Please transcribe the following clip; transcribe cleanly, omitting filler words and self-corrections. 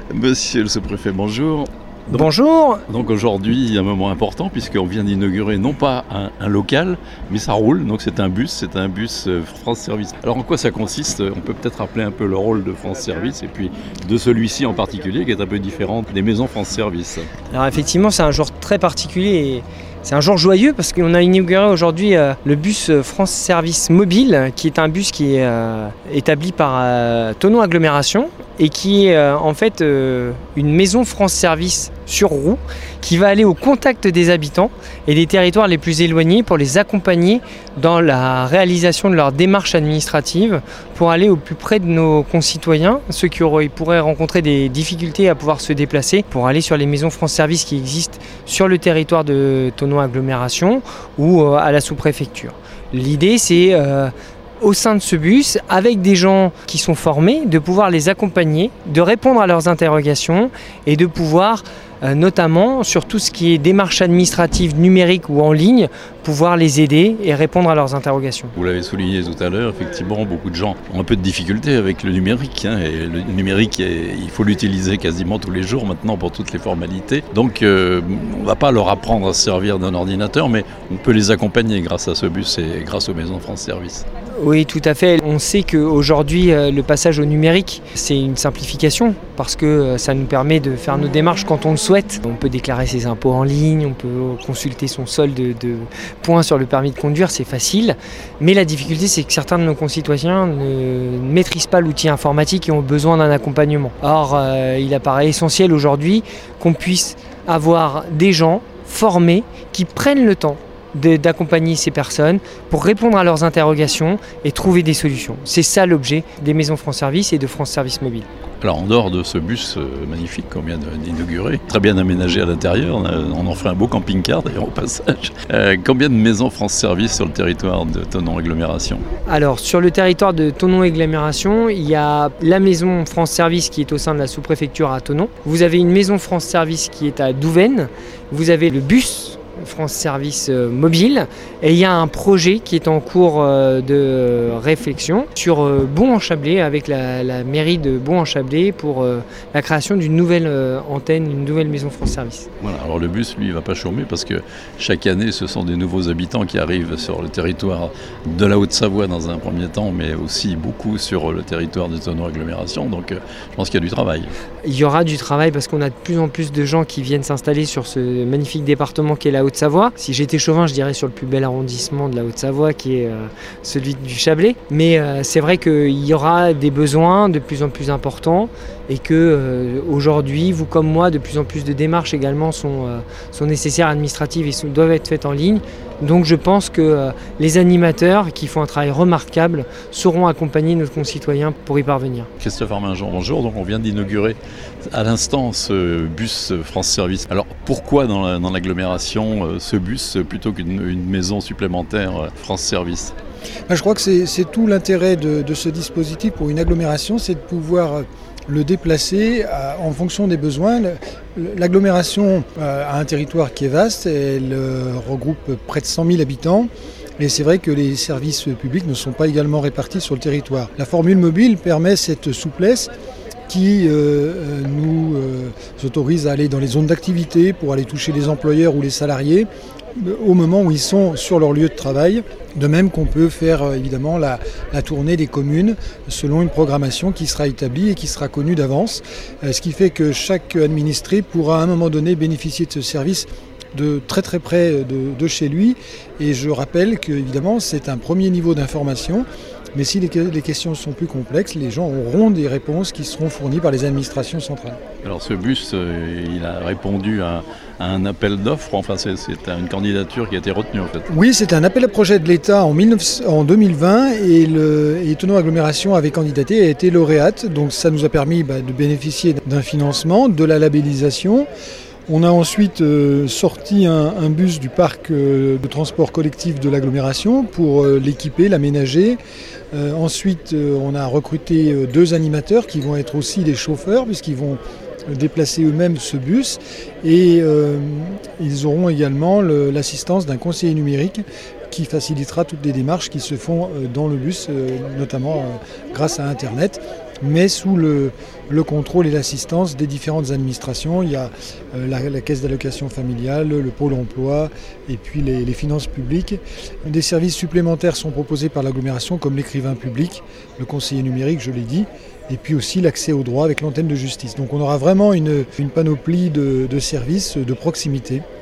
Monsieur le sous-préfet, bonjour. Bonjour. Donc aujourd'hui, il y a un moment important puisqu'on vient d'inaugurer non pas un local, mais ça roule. Donc c'est un bus France Service. Alors en quoi ça consiste? On peut peut-être rappeler un peu le rôle de France Service et puis de celui-ci en particulier qui est un peu différent des maisons France Service. Alors effectivement, c'est un jour très particulier et c'est un jour joyeux parce qu'on a inauguré aujourd'hui le bus France Service Mobile, qui est un bus qui est établi par Thonon Agglomération et qui est en fait une maison France Service sur roue qui va aller au contact des habitants et des territoires les plus éloignés pour les accompagner dans la réalisation de leurs démarches administratives pour aller au plus près de nos concitoyens, ceux qui pourraient rencontrer des difficultés à pouvoir se déplacer, pour aller sur les maisons France Service qui existent sur le territoire de Thonon Agglomération ou à la sous-préfecture. L'idée, c'est au sein de ce bus, avec des gens qui sont formés, de pouvoir les accompagner, de répondre à leurs interrogations et de pouvoir, notamment sur tout ce qui est démarches administratives numériques ou en ligne, pouvoir les aider et répondre à leurs interrogations. Vous l'avez souligné tout à l'heure, effectivement, beaucoup de gens ont un peu de difficulté avec le numérique. Et le numérique, il faut l'utiliser quasiment tous les jours maintenant pour toutes les formalités. Donc on ne va pas leur apprendre à se servir d'un ordinateur, mais on peut les accompagner grâce à ce bus et grâce aux maisons France Service. Oui, tout à fait. On sait qu'aujourd'hui, le passage au numérique, c'est une simplification parce que ça nous permet de faire nos démarches quand on le souhaite. On peut déclarer ses impôts en ligne, on peut consulter son solde de points sur le permis de conduire, c'est facile. Mais la difficulté, c'est que certains de nos concitoyens ne maîtrisent pas l'outil informatique et ont besoin d'un accompagnement. Or, il apparaît essentiel aujourd'hui qu'on puisse avoir des gens formés qui prennent le temps d'accompagner ces personnes pour répondre à leurs interrogations et trouver des solutions. C'est ça l'objet des maisons France Service et de France Service Mobile. Alors en dehors de ce bus magnifique qu'on vient d'inaugurer, très bien aménagé à l'intérieur, on en fait un beau camping-car d'ailleurs au passage. Combien de maisons France Service sur le territoire de Thonon Agglomération? Alors sur le territoire de Thonon Agglomération, il y a la maison France Service qui est au sein de la sous-préfecture à Thonon. Vous avez une maison France Service qui est à Douvaine. Vous avez le bus France Service Mobile et il y a un projet qui est en cours de réflexion sur Bon-en-Chablais avec la mairie de Bon-en-Chablais pour la création d'une nouvelle antenne, une nouvelle maison France Service. Voilà, alors le bus lui il va pas chômer parce que chaque année ce sont des nouveaux habitants qui arrivent sur le territoire de la Haute-Savoie dans un premier temps, mais aussi beaucoup sur le territoire de Thonon Agglomération, donc je pense qu'il y a du travail. Il y aura du travail parce qu'on a de plus en plus de gens qui viennent s'installer sur ce magnifique département qu'est la Haute-Savoie. Si j'étais chauvin, je dirais sur le plus bel arrondissement de la Haute-Savoie qui est celui du Chablais. Mais c'est vrai qu'il y aura des besoins de plus en plus importants et que aujourd'hui, vous comme moi, de plus en plus de démarches également sont nécessaires administratives et doivent être faites en ligne. Donc je pense que les animateurs qui font un travail remarquable sauront accompagner nos concitoyens pour y parvenir. Christopher Mingeon, bonjour. Donc on vient d'inaugurer à l'instant ce bus France Service. Alors pourquoi dans l'agglomération ce bus plutôt qu'une maison supplémentaire France Service? Je crois que c'est tout l'intérêt de ce dispositif pour une agglomération, c'est de pouvoir le déplacer en fonction des besoins. L'agglomération a un territoire qui est vaste, elle regroupe près de 100 000 habitants. Et c'est vrai que les services publics ne sont pas également répartis sur le territoire. La formule mobile permet cette souplesse qui nous autorise à aller dans les zones d'activité pour aller toucher les employeurs ou les salariés au moment où ils sont sur leur lieu de travail. De même qu'on peut faire évidemment la tournée des communes selon une programmation qui sera établie et qui sera connue d'avance. Ce qui fait que chaque administré pourra à un moment donné bénéficier de ce service de très très près de chez lui. Et je rappelle que évidemment c'est un premier niveau d'information. Mais si les questions sont plus complexes, les gens auront des réponses qui seront fournies par les administrations centrales. Alors ce bus, il a répondu à un appel d'offres, enfin c'est une candidature qui a été retenue en fait. Oui, c'est un appel à projet de l'État en 2020 et Thonon Agglomération avait candidaté et a été lauréate. Donc ça nous a permis de bénéficier d'un financement, de la labellisation. On a ensuite sorti un bus du parc de transport collectif de l'agglomération pour l'équiper, l'aménager. Ensuite, on a recruté 2 animateurs qui vont être aussi des chauffeurs puisqu'ils vont déplacer eux-mêmes ce bus et ils auront également l'assistance d'un conseiller numérique qui facilitera toutes les démarches qui se font dans le bus, notamment grâce à Internet. mais sous le contrôle et l'assistance des différentes administrations. Il y a la caisse d'allocation familiale, le pôle emploi et puis les finances publiques. Des services supplémentaires sont proposés par l'agglomération comme l'écrivain public, le conseiller numérique, je l'ai dit, et puis aussi l'accès au droit avec l'antenne de justice. Donc on aura vraiment une panoplie de services de proximité.